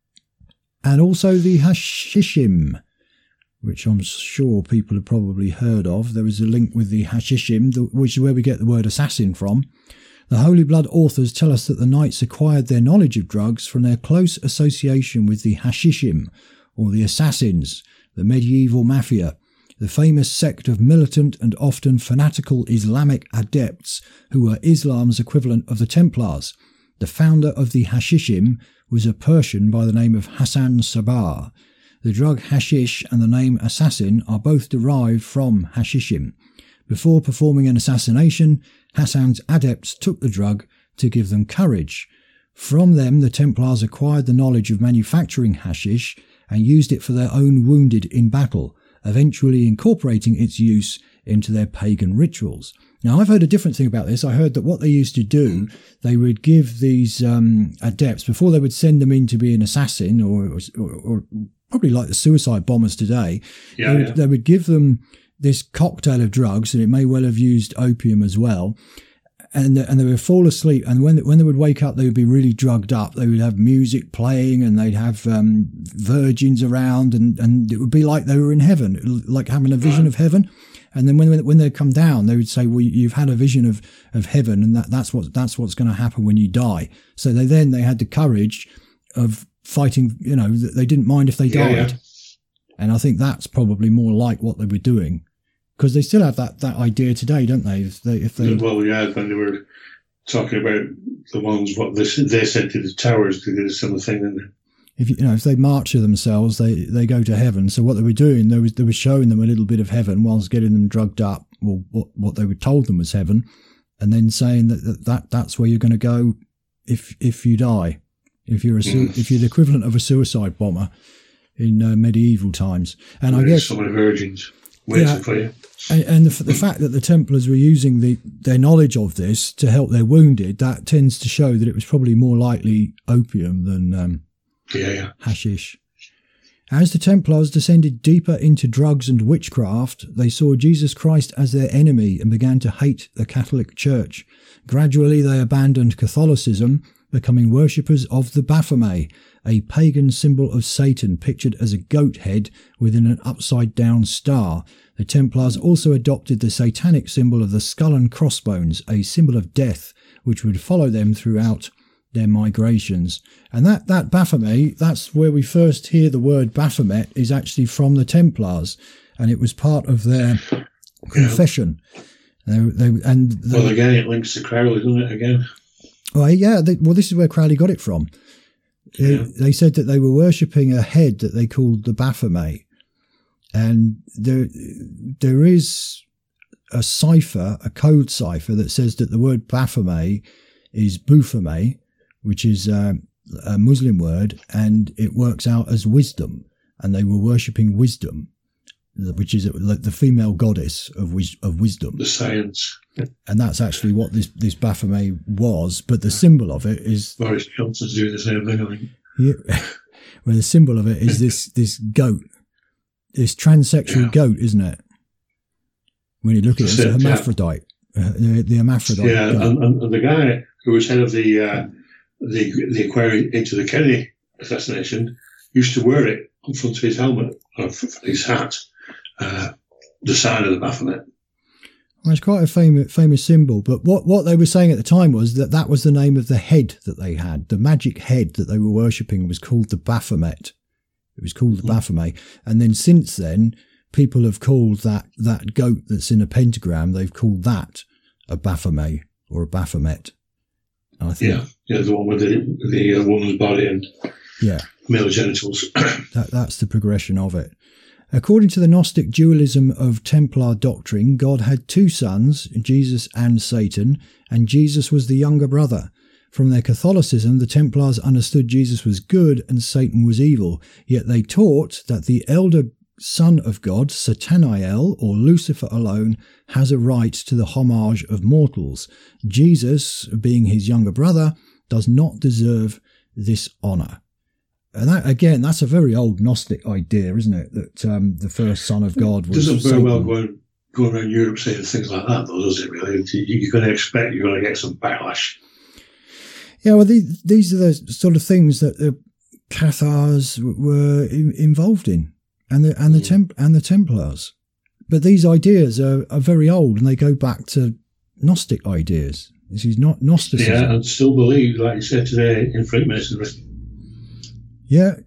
And also the Hashishim, which I'm sure people have probably heard of. There was a link with the Hashishim, which is where we get the word assassin from. The Holy Blood authors tell us that the Knights acquired their knowledge of drugs from their close association with the Hashishim, or the Assassins, the medieval mafia, the famous sect of militant and often fanatical Islamic adepts who were Islam's equivalent of the Templars. The founder of the Hashishim was a Persian by the name of Hassan Sabar. The drug hashish and the name assassin are both derived from Hashishim. Before performing an assassination, Hassan's adepts took the drug to give them courage. From them, the Templars acquired the knowledge of manufacturing hashish and used it for their own wounded in battle, eventually incorporating its use into their pagan rituals. Now, I've heard a different thing about this. I heard that what they used to do, they would give these adepts, before they would send them in to be an assassin, or probably like the suicide bombers today, they would give them this cocktail of drugs, and it may well have used opium as well, and they would fall asleep, and when they would wake up, they would be really drugged up. They would have music playing, and they'd have virgins around, and it would be like they were in heaven, like having a vision of heaven. And then when they come down, they would say, well, you've had a vision of heaven, and that's what's going to happen when you die. So they had the courage of fighting, they didn't mind if they died. Yeah. And I think that's probably more like what they were doing, because they still have that idea today, don't they? Well, yeah, when they were talking about the ones what they said to the towers, they did a similar thing, didn't they? If they martyr themselves, they go to heaven. So what they were doing, they were showing them a little bit of heaven whilst getting them drugged up, or what they were told them was heaven, and then saying that's where you're going to go if you die, if you're the equivalent of a suicide bomber in medieval times. And I guess so many virgins waiting for you. And the fact that the Templars were using their knowledge of this to help their wounded, that tends to show that it was probably more likely opium than hashish. As the Templars descended deeper into drugs and witchcraft, they saw Jesus Christ as their enemy and began to hate the Catholic Church. Gradually, they abandoned Catholicism, becoming worshippers of the Baphomet, a pagan symbol of Satan pictured as a goat head within an upside-down star. The Templars also adopted the satanic symbol of the skull and crossbones, a symbol of death, which would follow them throughout their migrations. And that Baphomet, that's where we first hear the word Baphomet, is actually from the Templars, and it was part of their confession. Again, it links to Crowley, doesn't it, again? Well, yeah, this is where Crowley got it from. They said that they were worshipping a head that they called the Baphomet. And there is a cipher, a code cipher, that says that the word Baphomet is Buphomet, which is a Muslim word, and it works out as wisdom. And they were worshipping wisdom. which is the female goddess of wisdom. The science. And that's actually what this Baphomet was. But the symbol of it is... Boris Johnson's doing the same thing, I think. Yeah, well, the symbol of it is this goat. This transsexual goat, isn't it? When you look at it, it's a hermaphrodite. The hermaphrodite. Yeah, and the guy who was head of the inquiry into the Kennedy assassination used to wear it on front of his helmet, or his hat, the sign of the Baphomet. Well, it's quite a famous symbol, but what they were saying at the time was that was the name of the head that they had. The magic head that they were worshipping was called the Baphomet. It was called the Baphomet. And then since then, people have called that goat that's in a pentagram, they've called that a Baphomet or a Baphomet. And I think, yeah, the one with the woman's body and male genitals. That's the progression of it. According to the Gnostic dualism of Templar doctrine, God had two sons, Jesus and Satan, and Jesus was the younger brother. From their Catholicism, the Templars understood Jesus was good and Satan was evil, yet they taught that the elder son of God, Sataniel, or Lucifer alone, has a right to the homage of mortals. Jesus, being his younger brother, does not deserve this honour. And that, again, that's a very old Gnostic idea, isn't it? That the first son of God was Satan. Doesn't very well go around Europe saying things like that, though, does it, really? You're going to expect you're going to get some backlash. Yeah, well, these are the sort of things that the Cathars were involved in, and the Templars. But these ideas are very old, and they go back to Gnostic ideas. This is not Gnosticism. Yeah, and still believe, like you said today, in Freemasonry. Yeah.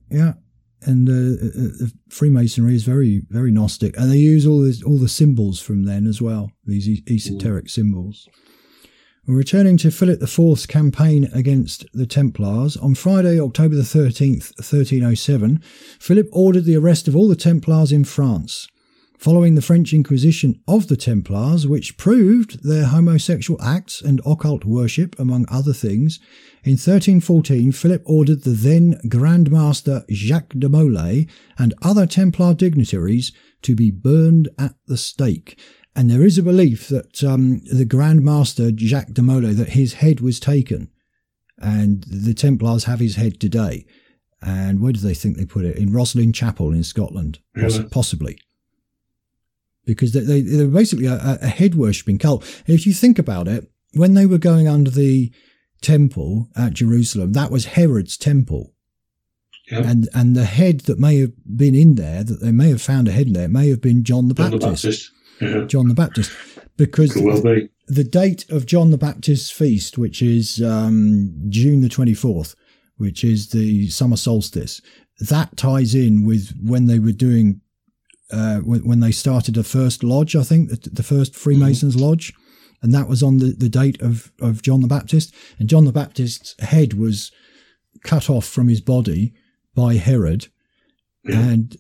And Freemasonry is very, very Gnostic, and they use all the symbols from then as well. These esoteric symbols. We're returning to Philip IV's campaign against the Templars. On Friday, October the 13th, 1307, Philip ordered the arrest of all the Templars in France. Following the French Inquisition of the Templars, which proved their homosexual acts and occult worship, among other things, in 1314 Philip ordered the then Grand Master Jacques de Molay and other Templar dignitaries to be burned at the stake. And there is a belief that the Grand Master Jacques de Molay, that his head was taken, and the Templars have his head today. And where do they think they put it? In Rosslyn Chapel in Scotland, possibly. Because they're basically a head-worshipping cult. If you think about it, when they were going under the temple at Jerusalem, that was Herod's temple. Yep. And the head that may have been in there, that they may have found a head in there, may have been John the Baptist. John the Baptist. Because the date of John the Baptist's feast, which is June the 24th, which is the summer solstice, that ties in with when they were doing... when they started the first lodge, I think, the first Freemasons lodge, and that was on the date of John the Baptist. And John the Baptist's head was cut off from his body by Herod, and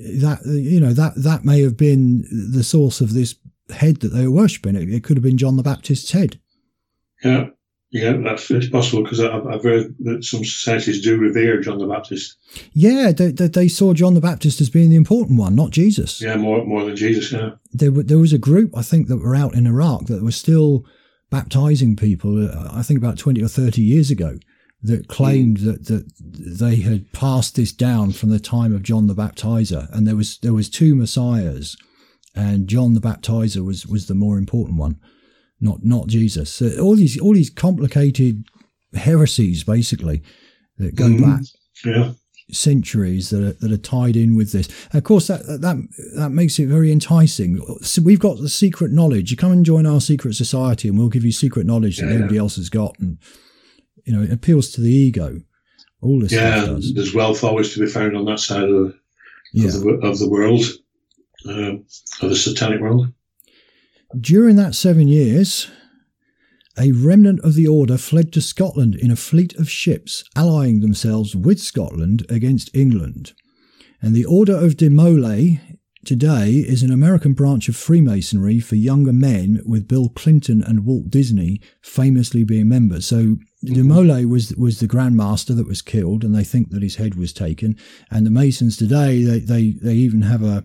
that may have been the source of this head that they were worshipping. It could have been John the Baptist's head. Yeah, it's possible, because I've heard that some societies do revere John the Baptist. Yeah, they saw John the Baptist as being the important one, not Jesus. Yeah, more than Jesus, yeah. There was a group, I think, that were out in Iraq that was still baptizing people, I think about 20 or 30 years ago, that claimed that they had passed this down from the time of John the Baptizer, and there was two messiahs, and John the Baptizer was the more important one. Not Jesus. So all these complicated heresies, basically, that go back centuries that are tied in with this. And of course, that makes it very enticing. So we've got the secret knowledge. You come and join our secret society, and we'll give you secret knowledge that nobody else has got. And it appeals to the ego. All this stuff does. There's wealth always to be found on that side of the world, of the satanic world. During that 7 years, a remnant of the order fled to Scotland in a fleet of ships, allying themselves with Scotland against England. And the Order of de Molay today is an American branch of Freemasonry for younger men, with Bill Clinton and Walt Disney famously being members. So de Molay was the Grand Master that was killed, and they think that his head was taken. And the Masons today, they even have a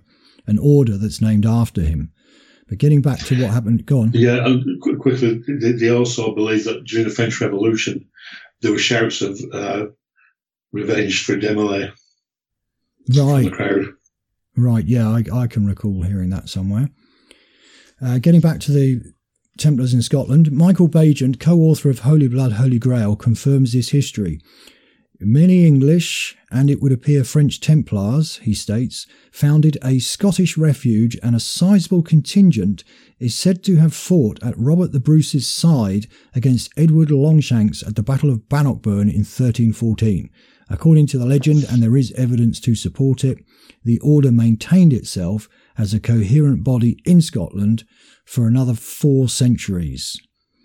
an order that's named after him. But getting back to what happened, go on. Yeah, and quickly, they also believe that during the French Revolution, there were shouts of revenge for Desmoulins from the crowd. Right, yeah, I can recall hearing that somewhere. Getting back to the Templars in Scotland, Michael Bagent, co-author of Holy Blood, Holy Grail, confirms this history. Many English, and it would appear French Templars, he states, founded a Scottish refuge, and a sizable contingent is said to have fought at Robert the Bruce's side against Edward Longshanks at the Battle of Bannockburn in 1314. According to the legend, and there is evidence to support it, the order maintained itself as a coherent body in Scotland for another 4 centuries.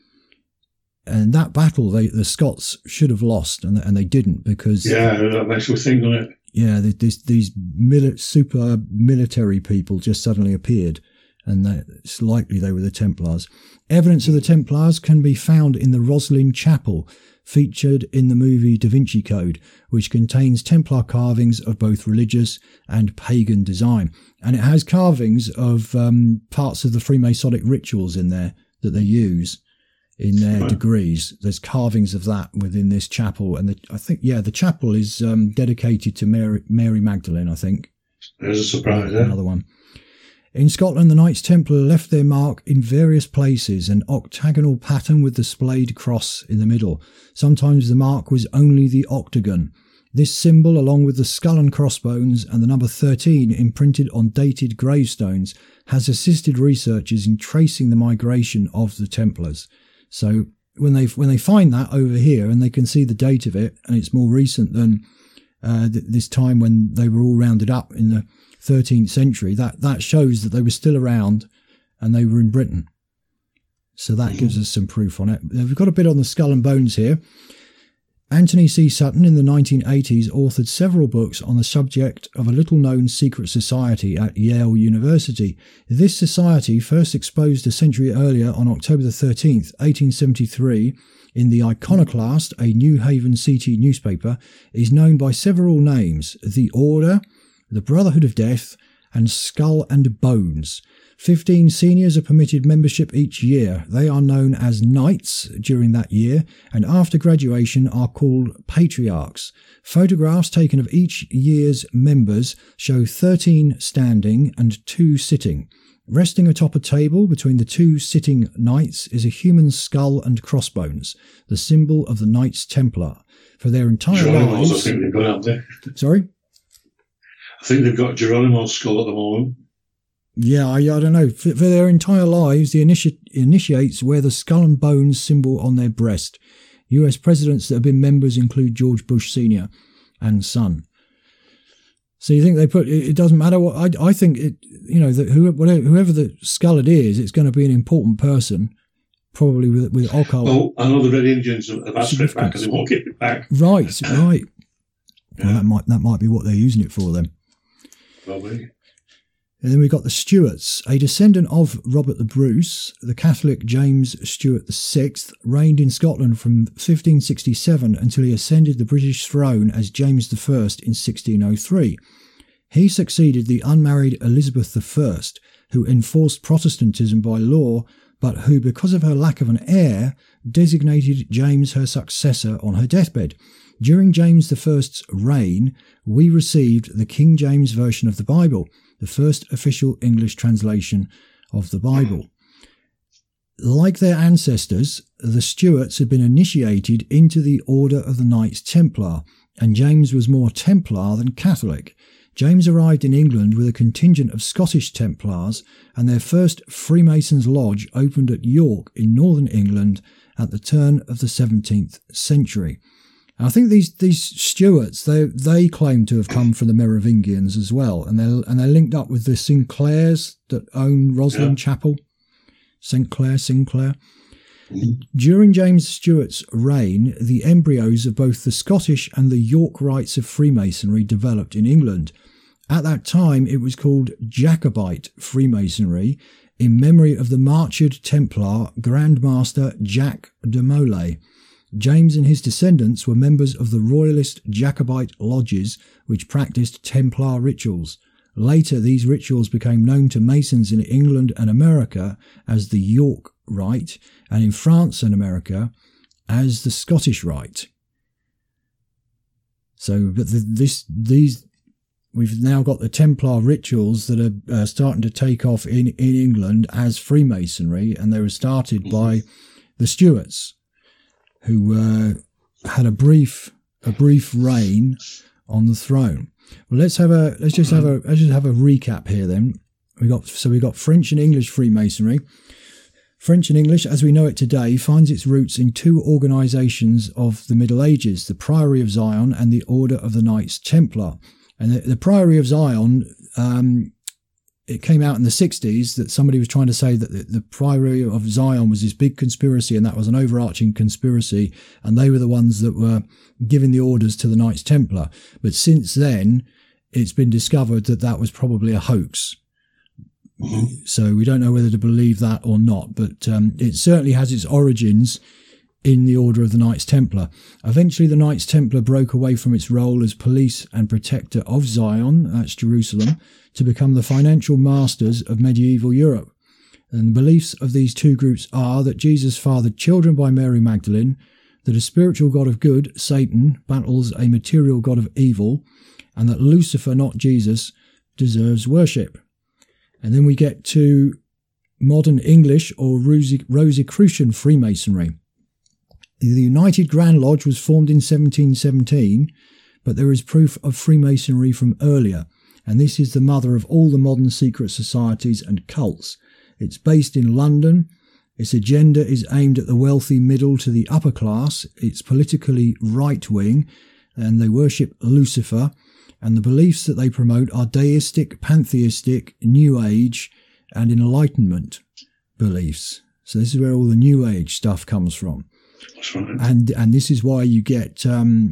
And that battle, the Scots should have lost, and they didn't, because... Yeah, that makes me think, doesn't it? Yeah, these super military people just suddenly appeared, and it's likely they were the Templars. Evidence of the Templars can be found in the Roslin Chapel, featured in the movie Da Vinci Code, which contains Templar carvings of both religious and pagan design. And it has carvings of parts of the Freemasonic rituals in there that they use in their degrees. There's carvings of that within this chapel. And I think the chapel is dedicated to Mary Magdalene, I think. There's a surprise, Another one. In Scotland, the Knights Templar left their mark in various places, an octagonal pattern with the splayed cross in the middle. Sometimes the mark was only the octagon. This symbol, along with the skull and crossbones and the number 13 imprinted on dated gravestones, has assisted researchers in tracing the migration of the Templars. So when they find that over here, and they can see the date of it, and it's more recent than this time when they were all rounded up in the 13th century, that shows that they were still around and they were in Britain. So that gives us some proof on it. We've got a bit on the skull and bones here. Anthony C. Sutton in the 1980s authored several books on the subject of a little-known secret society at Yale University. This society, first exposed a century earlier on October the 13th, 1873, in the Iconoclast, a New Haven CT newspaper, is known by several names: the Order, the Brotherhood of Death, and Skull and Bones. 15 seniors are permitted membership each year. They are known as Knights during that year, and after graduation are called Patriarchs. Photographs taken of each year's members show 13 standing and 2 sitting. Resting atop a table between the 2 sitting knights is a human skull and crossbones, the symbol of the Knights Templar. For their entire lives... I think they've got out there. Sorry? I think they've got Geronimo's skull at the moment. Yeah, I don't know. For their entire lives, the initiates wear the skull and bones symbol on their breast. US presidents that have been members include George Bush Sr. and son. So you think they put, it doesn't matter what, I think it, that whoever the skull it is, it's going to be an important person, probably with occult. Oh, I know the Red Indians have asked for it back and they won't give it back. Right. Yeah. Well, that might be what they're using it for then. Probably. And then we've got the Stuarts. A descendant of Robert the Bruce, the Catholic James Stuart VI reigned in Scotland from 1567 until he ascended the British throne as James I in 1603. He succeeded the unmarried Elizabeth I, who enforced Protestantism by law, but who, because of her lack of an heir, designated James her successor on her deathbed. During James I's reign, we received the King James Version of the Bible, the first official English translation of the Bible. Like their ancestors, the Stuarts had been initiated into the Order of the Knights Templar, and James was more Templar than Catholic. James arrived in England with a contingent of Scottish Templars, and their first Freemasons' lodge opened at York in northern England at the turn of the 17th century. I think these Stuarts, they claim to have come from the Merovingians as well, and they're linked up with the Sinclairs that own Roslin Chapel. Sinclair. During James Stuart's reign, the embryos of both the Scottish and the York rites of Freemasonry developed in England. At that time, it was called Jacobite Freemasonry, in memory of the martyred Templar Grand Master Jacques de Molay. James and his descendants were members of the Royalist Jacobite lodges which practiced Templar rituals. Later, these rituals became known to Masons in England and America as the York Rite, and in France and America as the Scottish Rite. So, but we've now got the Templar rituals that are starting to take off in England as Freemasonry, and they were started by the Stuarts, who had a brief reign on the throne. Well, let's just have a recap here. Then we got French and English Freemasonry. French and English, as we know it today, finds its roots in two organisations of the Middle Ages: the Priory of Zion and the Order of the Knights Templar. And the Priory of Zion, it came out in the 60s that somebody was trying to say that the Priory of Zion was this big conspiracy, and that was an overarching conspiracy, and they were the ones that were giving the orders to the Knights Templar. But since then, it's been discovered that that was probably a hoax. Mm-hmm. So we don't know whether to believe that or not, but it certainly has its origins in the Order of the Knights Templar. Eventually, the Knights Templar broke away from its role as police and protector of Zion, that's Jerusalem, to become the financial masters of medieval Europe. And the beliefs of these two groups are that Jesus fathered children by Mary Magdalene, that a spiritual god of good, Satan, battles a material god of evil, and that Lucifer, not Jesus, deserves worship. And then we get to modern English or Rosicrucian Freemasonry. The United Grand Lodge was formed in 1717, but there is proof of Freemasonry from earlier, and this is the mother of all the modern secret societies and cults. It's based in London. Its agenda is aimed at the wealthy middle to the upper class. It's politically right-wing, and they worship Lucifer, and the beliefs that they promote are deistic, pantheistic, New Age, and Enlightenment beliefs. So this is where all the New Age stuff comes from. That's right. And this is why you get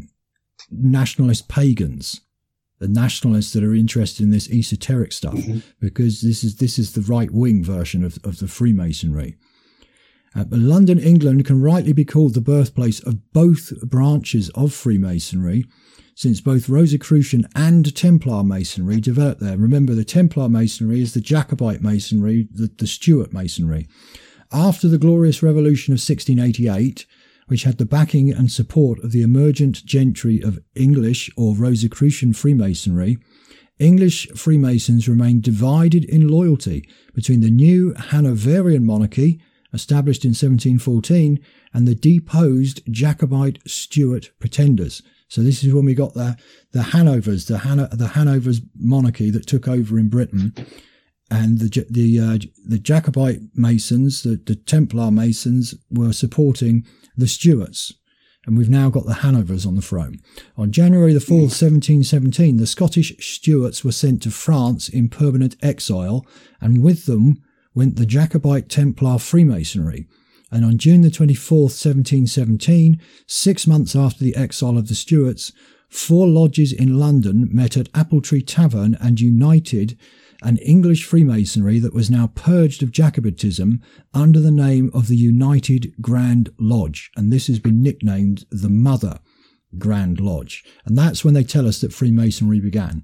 nationalist pagans, the nationalists that are interested in this esoteric stuff, mm-hmm. because this is the right-wing version of the Freemasonry. But London, England can rightly be called the birthplace of both branches of Freemasonry, since both Rosicrucian and Templar Masonry developed there. Remember, the Templar Masonry is the Jacobite Masonry, the Stuart Masonry. After the Glorious Revolution of 1688, which had the backing and support of the emergent gentry of English or Rosicrucian Freemasonry, English Freemasons remained divided in loyalty between the new Hanoverian monarchy, established in 1714, and the deposed Jacobite Stuart pretenders. So this is when we got the Hanovers, the Hanovers monarchy that took over in Britain, and the Jacobite Masons, the Templar Masons, were supporting the Stuarts. And we've now got the Hanovers on the throne. On January the 4th, 1717, the Scottish Stuarts were sent to France in permanent exile, and with them went the Jacobite Templar Freemasonry. And on June the 24th, 1717, 6 months after the exile of the Stuarts, 4 lodges in London met at Appletree Tavern and united an English Freemasonry that was now purged of Jacobitism under the name of the United Grand Lodge. And this has been nicknamed the Mother Grand Lodge. And that's when they tell us that Freemasonry began,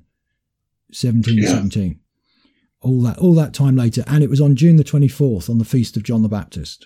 1717. Yeah. All that time later. And it was on June the 24th, on the feast of John the Baptist.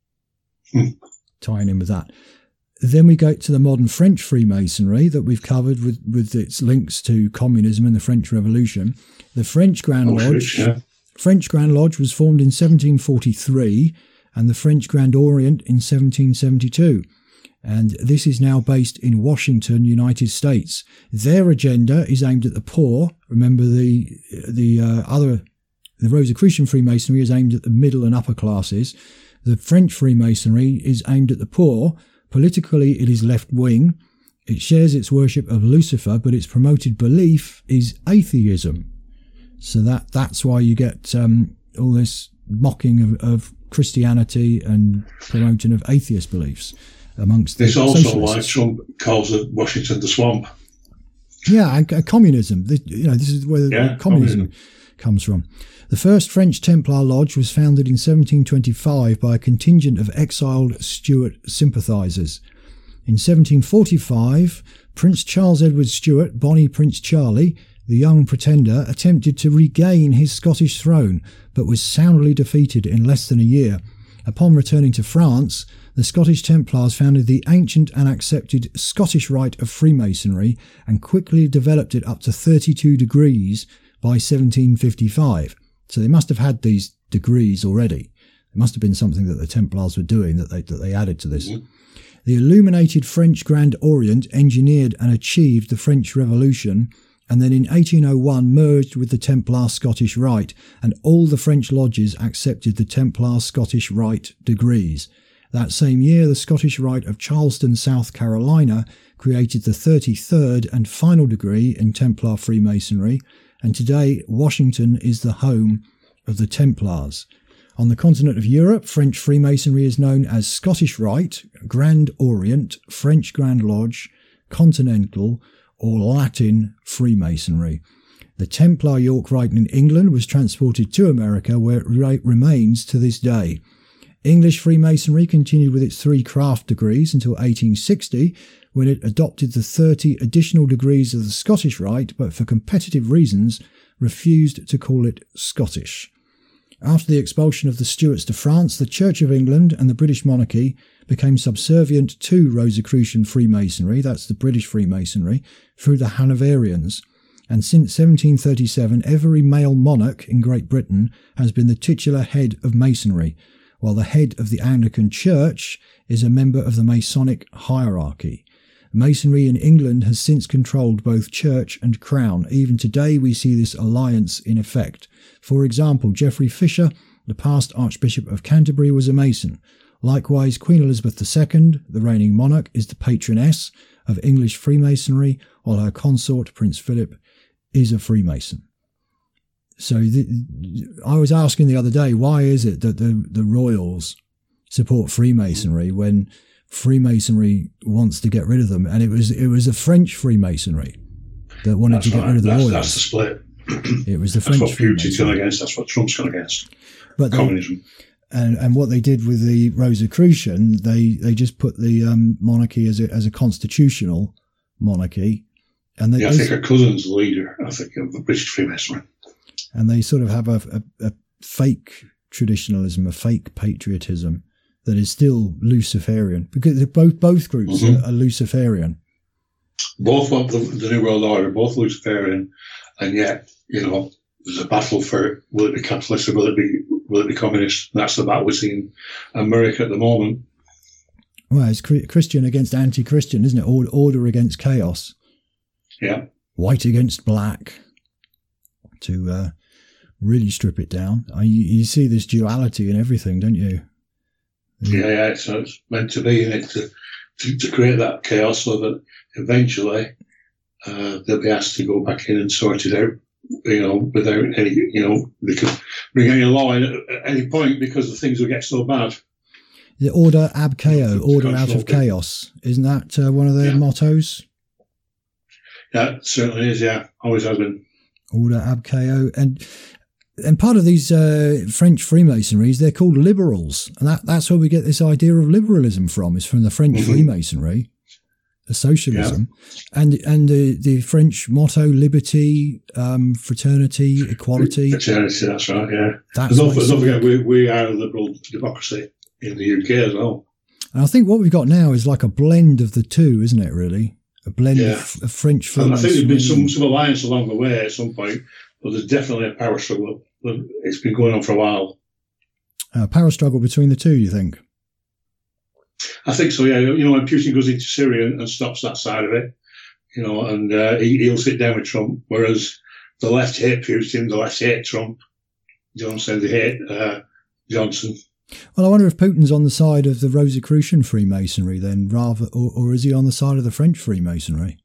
Tying in with that. Then we go to the modern French Freemasonry that we've covered with its links to communism and the French Revolution. The French Grand Lodge. French Grand Lodge was formed in 1743 and the French Grand Orient in 1772. And this is now based in Washington, United States. Their agenda is aimed at the poor. Remember, the Rosicrucian Freemasonry is aimed at the middle and upper classes. The French Freemasonry is aimed at the poor. Politically, it is left-wing. It shares its worship of Lucifer, but its promoted belief is atheism. So that's why you get all this mocking of Christianity and promoting of atheist beliefs amongst the socialists. It's also why Trump calls it Washington the swamp. Yeah, and communism. This is where communism comes from. The first French Templar Lodge was founded in 1725 by a contingent of exiled Stuart sympathisers. In 1745, Prince Charles Edward Stuart, Bonnie Prince Charlie, the young pretender attempted to regain his Scottish throne, but was soundly defeated in less than a year. Upon returning to France, the Scottish Templars founded the ancient and accepted Scottish Rite of Freemasonry and quickly developed it up to 32 degrees by 1755. So they must have had these degrees already. It must have been something that the Templars were doing that they added to this. Mm-hmm. The illuminated French Grand Orient engineered and achieved the French Revolution, and then in 1801 merged with the Templar Scottish Rite, and all the French lodges accepted the Templar Scottish Rite degrees. That same year, the Scottish Rite of Charleston, South Carolina, created the 33rd and final degree in Templar Freemasonry, and today Washington is the home of the Templars. On the continent of Europe, French Freemasonry is known as Scottish Rite, Grand Orient, French Grand Lodge, Continental, or Latin Freemasonry. The Templar York Rite in England was transported to America, where it remains to this day. English Freemasonry continued with its 3 craft degrees until 1860, when it adopted the 30 additional degrees of the Scottish Rite, but for competitive reasons refused to call it Scottish. After the expulsion of the Stuarts to France, the Church of England and the British monarchy became subservient to Rosicrucian Freemasonry, that's the British Freemasonry, through the Hanoverians. And since 1737, every male monarch in Great Britain has been the titular head of Masonry, while the head of the Anglican Church is a member of the Masonic hierarchy. Masonry in England has since controlled both church and crown. Even today we see this alliance in effect. For example, Geoffrey Fisher, the past Archbishop of Canterbury, was a Mason. Likewise, Queen Elizabeth II, the reigning monarch, is the patroness of English Freemasonry, while her consort, Prince Philip, is a Freemason. So I was asking the other day, why is it that the royals support Freemasonry when Freemasonry wants to get rid of them? And it was the French Freemasonry that wanted to get rid of the royals. That's the split. It was the French. That's what Putin's gone against. That's what Trump's gone against. But communism. And what they did with the Rosicrucian, they just put the monarchy as a constitutional monarchy. And I think her cousin's the leader, I think, of the British Freemasonry. And they sort of have a fake traditionalism, a fake patriotism that is still Luciferian, because both groups are Luciferian. Both want the New World Order, both Luciferian, and yet, there's a battle for will it be capitalist or will it be communist? That's the battle we see in America at the moment. Well, it's Christian against anti-Christian, isn't it? Order against chaos. Yeah. White against black. To really strip it down, you see this duality in everything, don't you? Yeah. So it's meant to be in it to create that chaos, so that eventually they'll be asked to go back in and sort it out. Without any, they could bring any law in at any point because the things will get so bad. The order ab chaos, order out of chaos, isn't that one of their mottos? Yeah, it certainly is. Yeah, always has been. Order ab chaos, and part of these French Freemasonries, they're called liberals, and that's where we get this idea of liberalism from. Is from the French Freemasonry, the socialism, and the French motto: liberty, fraternity, equality. Fraternity, that's right. Yeah. Don't forget, we are a liberal democracy in the UK as well. And I think what we've got now is like a blend of the two, isn't it? Really. A blend of French Freemasonry. I think there's been some alliance along the way at some point, but there's definitely a power struggle. It's been going on for a while. Power struggle between the two, you think? I think so, yeah. When Putin goes into Syria and stops that side of it, and he'll sit down with Trump, whereas the left hate Putin, the left hate Trump. Johnson, they hate Johnson. Well, I wonder if Putin's on the side of the Rosicrucian Freemasonry then, or is he on the side of the French Freemasonry?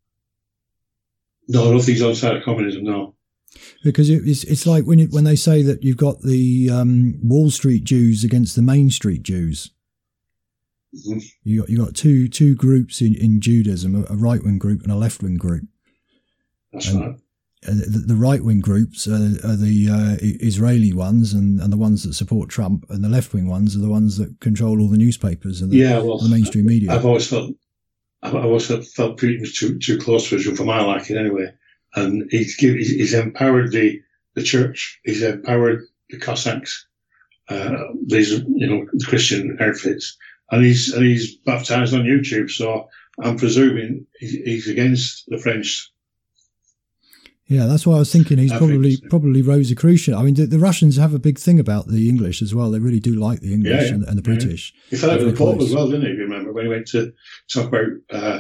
No, I don't think he's on the side of communism, no. Because it's like when they say that you've got the Wall Street Jews against the Main Street Jews. Mm-hmm. You got two groups in Judaism, a right-wing group and a left-wing group. That's right. The right-wing groups are the Israeli ones and the ones that support Trump, and the left-wing ones are the ones that control all the newspapers and the mainstream media. I've always felt Putin was too close to Israel for my liking anyway. and he's empowered the church. He's empowered the Cossacks, these Christian outfits, and he's baptized on YouTube. So I'm presuming he's against the French. Yeah, that's what I was thinking. He's probably Rosicrucian. I mean, the Russians have a big thing about the English as well. They really do like the English and the British. He fell out with the Pope as well, didn't he? If you remember when he went to talk about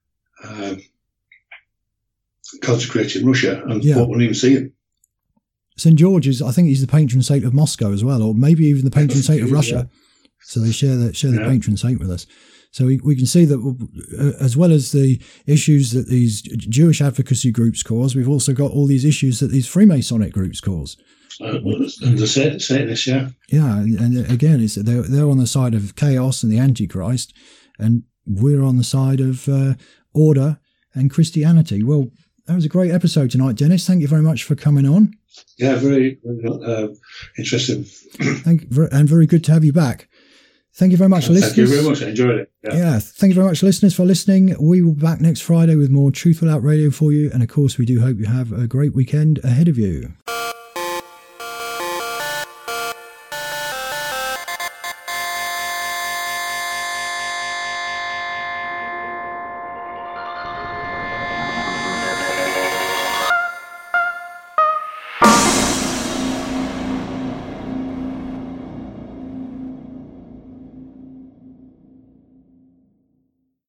consecrating Russia, and the Pope wouldn't even see him. St. George I think he's the patron saint of Moscow as well, or maybe even the patron saint of Russia. Yeah. So they share the patron saint with us. So we can see that as well as the issues that these Jewish advocacy groups cause, we've also got all these issues that these Freemasonic groups cause. And the Satanists, yeah. Yeah, and again, they're on the side of chaos and the Antichrist, and we're on the side of order and Christianity. Well, that was a great episode tonight, Dennis. Thank you very much for coming on. Yeah, very interesting. And very good to have you back. Thank you very much, listeners. Thank you very much. I enjoyed it. Yeah, thank you very much, listeners, for listening. We will be back next Friday with more Truthful Out Radio for you. And, of course, we do hope you have a great weekend ahead of you.